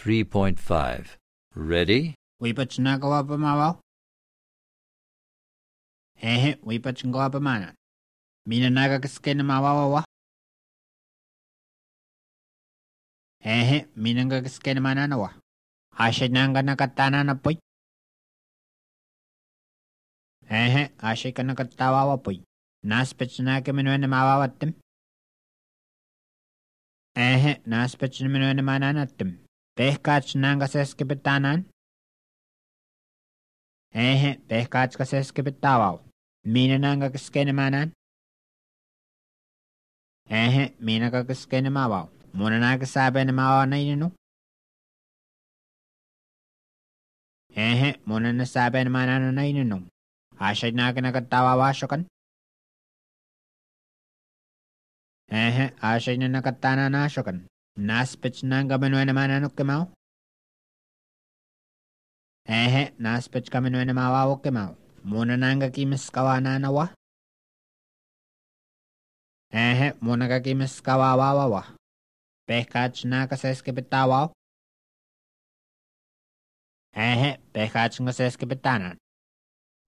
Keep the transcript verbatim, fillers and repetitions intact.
three point five. Ready? Wipachnagawa pamawaw. Ehe, wipachnagawa pamanan. Minanaga kaskena mawawa. Ehe, minanga kaskena mananawa. Ashinanga nakatana na poy. Ehe, ashika nakatawawa poy. Naspechnaka minuene mawawatim. Ehe, naspechna minuene mananatim. Pehkachnanga seskipitanan. Ehe, pehkachka seskipitawaw. Minananga kaskena manan. Ehe, minaka kaskena mawaw. Munanaga sabi na mawaw na inino. Ehe, munana sabi na manana na inino. Ashay naga nakatawawasyokan. Ehe, ashay na nakatana nasyokan. Naspech nanga minuene mananok kemaw. Ehe, naspech ka minuene mawawok kemaw. Munananga kimis kawananawa. Ehe, munaga kimis kawawawawa. Pehkach na kaseskipitawaw. Ehe, pehkach nga seskipitanan.